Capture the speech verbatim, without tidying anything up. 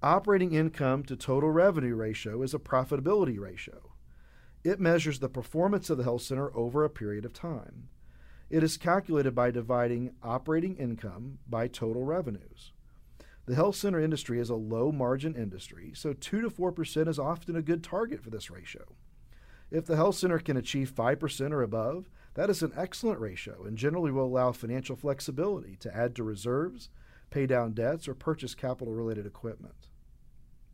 Operating income to total revenue ratio is a profitability ratio. It measures the performance of the health center over a period of time. It is calculated by dividing operating income by total revenues. The health center industry is a low-margin industry, so two to four percent is often a good target for this ratio. If the health center can achieve five percent or above, that is an excellent ratio and generally will allow financial flexibility to add to reserves, pay down debts, or purchase capital-related equipment.